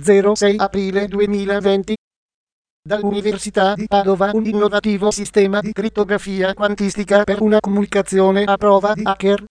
06 aprile 2020. Dall'Università di Padova un innovativo sistema di crittografia quantistica per una comunicazione a prova di hacker.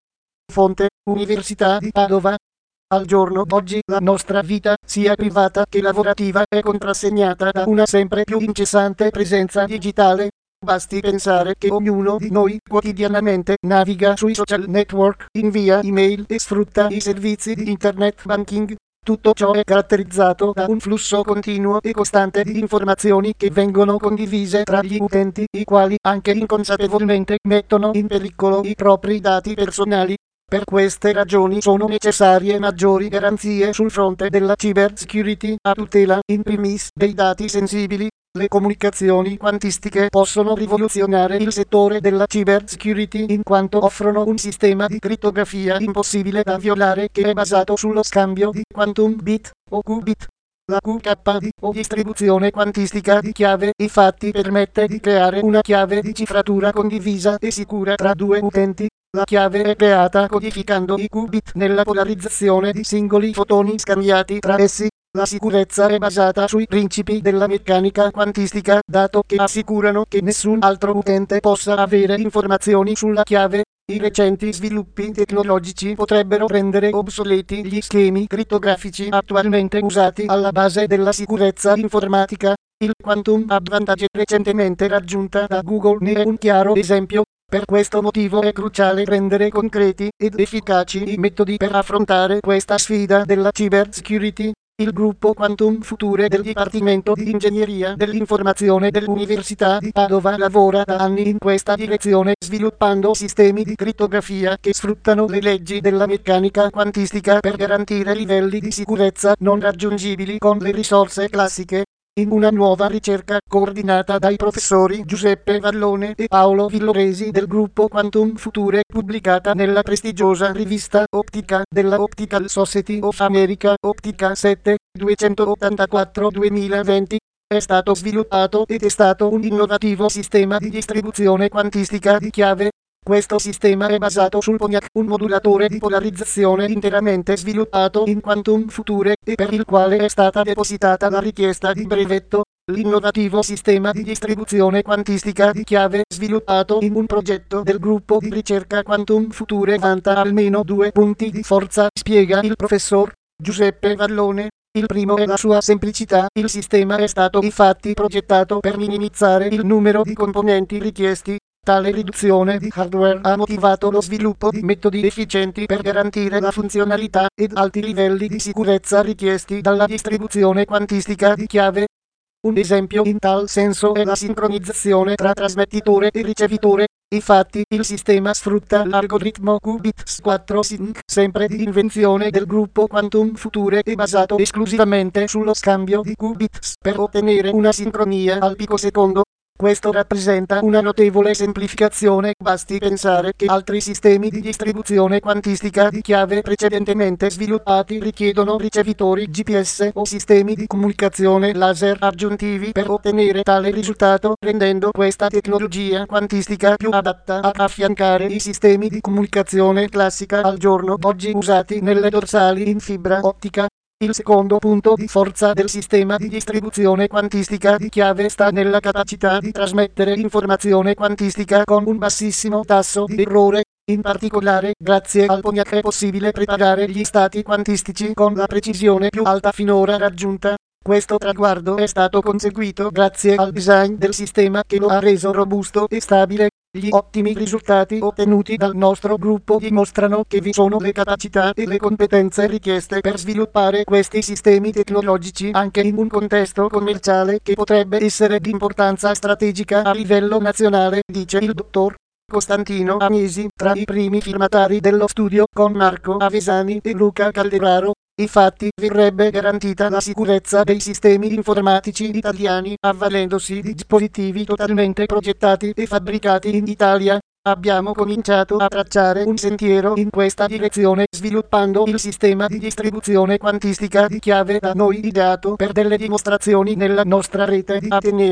Fonte: Università di Padova. Al giorno d'oggi la nostra vita, sia privata che lavorativa, è contrassegnata da una sempre più incessante presenza digitale. Basti pensare che ognuno di noi quotidianamente naviga sui social network, invia email e sfrutta i servizi di internet banking. Tutto ciò è caratterizzato da un flusso continuo e costante di informazioni che vengono condivise tra gli utenti, i quali anche inconsapevolmente mettono in pericolo i propri dati personali. Per queste ragioni sono necessarie maggiori garanzie sul fronte della cybersecurity, a tutela in primis dei dati sensibili. Le comunicazioni quantistiche possono rivoluzionare il settore della cybersecurity in quanto offrono un sistema di crittografia impossibile da violare che è basato sullo scambio di quantum bit o qubit. La QKD o distribuzione quantistica di chiave infatti permette di creare una chiave di cifratura condivisa e sicura tra due utenti. La chiave è creata codificando i qubit nella polarizzazione di singoli fotoni scambiati tra essi. La sicurezza è basata sui principi della meccanica quantistica, dato che assicurano che nessun altro utente possa avere informazioni sulla chiave. I recenti sviluppi tecnologici potrebbero rendere obsoleti gli schemi crittografici attualmente usati alla base della sicurezza informatica. Il Quantum Advantage recentemente raggiunta da Google ne è un chiaro esempio. Per questo motivo è cruciale rendere concreti ed efficaci i metodi per affrontare questa sfida della cybersecurity. Il gruppo Quantum Future del Dipartimento di Ingegneria dell'Informazione dell'Università di Padova lavora da anni in questa direzione, sviluppando sistemi di crittografia che sfruttano le leggi della meccanica quantistica per garantire livelli di sicurezza non raggiungibili con le risorse classiche. In una nuova ricerca coordinata dai professori Giuseppe Vallone e Paolo Villoresi del gruppo Quantum Future, pubblicata nella prestigiosa rivista Optica della Optical Society of America Optica 7, 284-2020, è stato sviluppato e testato un innovativo sistema di distribuzione quantistica di chiave. Questo sistema è basato sul PONIAC, un modulatore di polarizzazione interamente sviluppato in Quantum Future e per il quale è stata depositata la richiesta di brevetto. L'innovativo sistema di distribuzione quantistica di chiave, sviluppato in un progetto del gruppo di ricerca Quantum Future, vanta almeno due punti di forza, spiega il professor Giuseppe Vallone. Il primo è la sua semplicità. Il sistema è stato infatti progettato per minimizzare il numero di componenti richiesti. Tale riduzione di hardware ha motivato lo sviluppo di metodi efficienti per garantire la funzionalità ed alti livelli di sicurezza richiesti dalla distribuzione quantistica di chiave. Un esempio in tal senso è la sincronizzazione tra trasmettitore e ricevitore. Infatti, il sistema sfrutta l'algoritmo qubit-4 sync, sempre di invenzione del gruppo Quantum Future e basato esclusivamente sullo scambio di qubits per ottenere una sincronia al picosecondo. Questo rappresenta una notevole semplificazione. Basti pensare che altri sistemi di distribuzione quantistica di chiave precedentemente sviluppati richiedono ricevitori GPS o sistemi di comunicazione laser aggiuntivi per ottenere tale risultato, rendendo questa tecnologia quantistica più adatta ad affiancare i sistemi di comunicazione classica al giorno d'oggi usati nelle dorsali in fibra ottica. Il secondo punto di forza del sistema di distribuzione quantistica di chiave sta nella capacità di trasmettere informazione quantistica con un bassissimo tasso di errore. In particolare, grazie al PONIAC è possibile preparare gli stati quantistici con la precisione più alta finora raggiunta. Questo traguardo è stato conseguito grazie al design del sistema che lo ha reso robusto e stabile. Gli ottimi risultati ottenuti dal nostro gruppo dimostrano che vi sono le capacità e le competenze richieste per sviluppare questi sistemi tecnologici anche in un contesto commerciale che potrebbe essere di importanza strategica a livello nazionale, dice il dottor Costantino Agnesi, tra i primi firmatari dello studio con Marco Avesani e Luca Calderaro. Infatti verrebbe garantita la sicurezza dei sistemi informatici italiani, avvalendosi di dispositivi totalmente progettati e fabbricati in Italia. Abbiamo cominciato a tracciare un sentiero in questa direzione sviluppando il sistema di distribuzione quantistica di chiave da noi ideato per delle dimostrazioni nella nostra rete di Ateneo.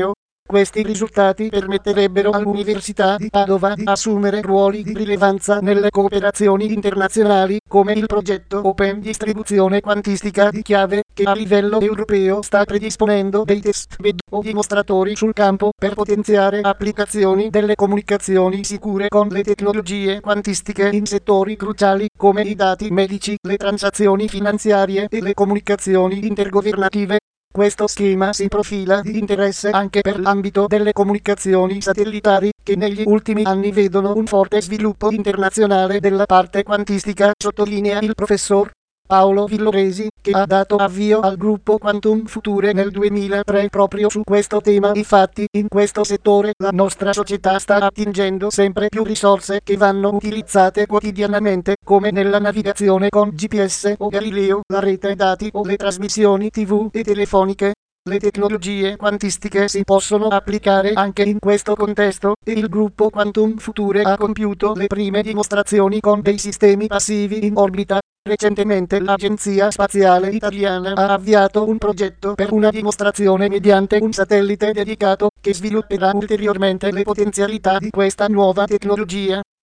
Questi risultati permetterebbero all'Università di Padova di assumere ruoli di rilevanza nelle cooperazioni internazionali, come il progetto Open Distribuzione Quantistica di Chiave, che a livello europeo sta predisponendo dei testbed o dimostratori sul campo per potenziare applicazioni delle comunicazioni sicure con le tecnologie quantistiche in settori cruciali come i dati medici, le transazioni finanziarie e le comunicazioni intergovernative. Questo schema si profila di interesse anche per l'ambito delle comunicazioni satellitari, che negli ultimi anni vedono un forte sviluppo internazionale della parte quantistica, sottolinea il professor Paolo Villoresi, che ha dato avvio al gruppo Quantum Future nel 2003 proprio su questo tema. Infatti, in questo settore la nostra società sta attingendo sempre più risorse che vanno utilizzate quotidianamente, come nella navigazione con GPS o Galileo, la rete dati o le trasmissioni TV e telefoniche. Le tecnologie quantistiche si possono applicare anche in questo contesto, e il gruppo Quantum Future ha compiuto le prime dimostrazioni con dei sistemi passivi in orbita. Recentemente l'Agenzia Spaziale Italiana ha avviato un progetto per una dimostrazione mediante un satellite dedicato, che svilupperà ulteriormente le potenzialità di questa nuova tecnologia.